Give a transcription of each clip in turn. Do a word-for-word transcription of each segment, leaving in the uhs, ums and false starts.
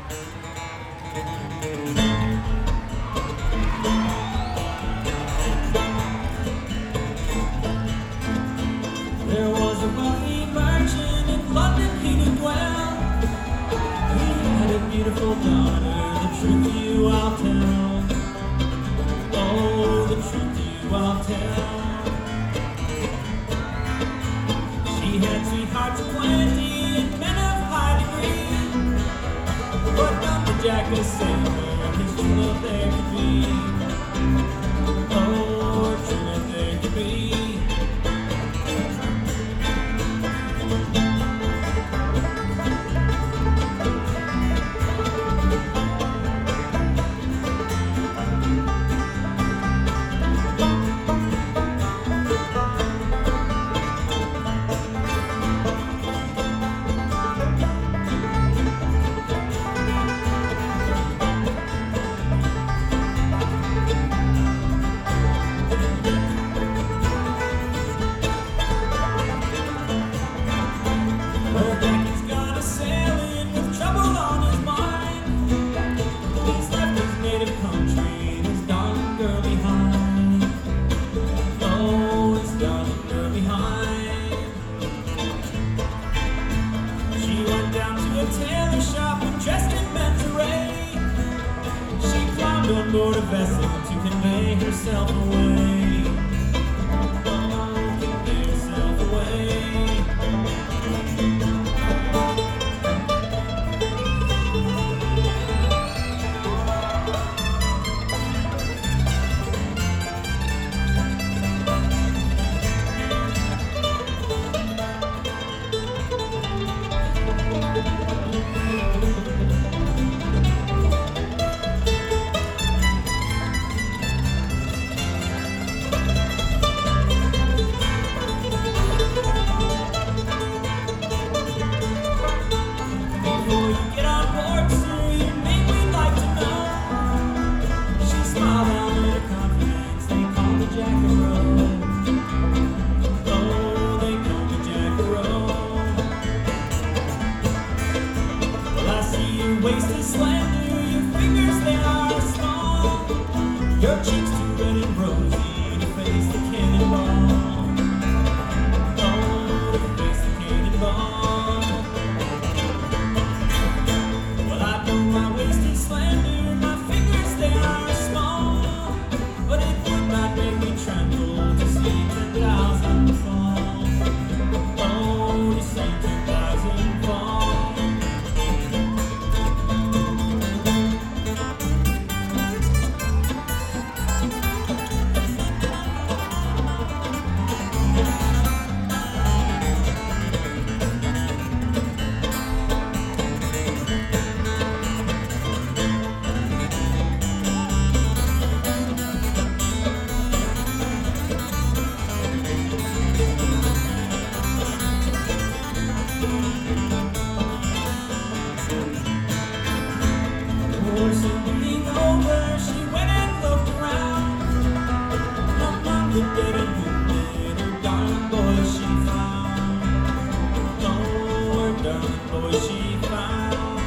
There was a wealthy merchant in London he did dwell. He had a beautiful daughter, the truth to you I'll tell. Oh, the truth to you I'll tell. She had sweethearts aplenty and men of high degree, but lumberjack a sailor, his true love there could be. Oh, true love there could be. On board a vessel to convey herself away. Oh, convey herself away. Waist is slender, your fingers they are small. Your cheeks too red and rosy to face the cannonball. Oh, to face the cannonball. Well, I know my waist is slender, my fingers they are small, but it would not make me tremble to see ten thousand fall. Oh, to see ten thousand fall. Being over, she went and looked around. Among the dead and wounded, her darling boy she found. Oh, her darling boy she found.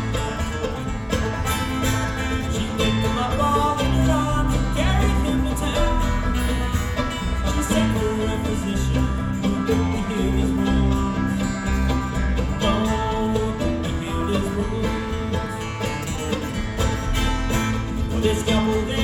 She picked him up all in her arms and carried him to town. She sent for a physician who quickly healed his wounds. Oh, quickly healed his wounds. This couple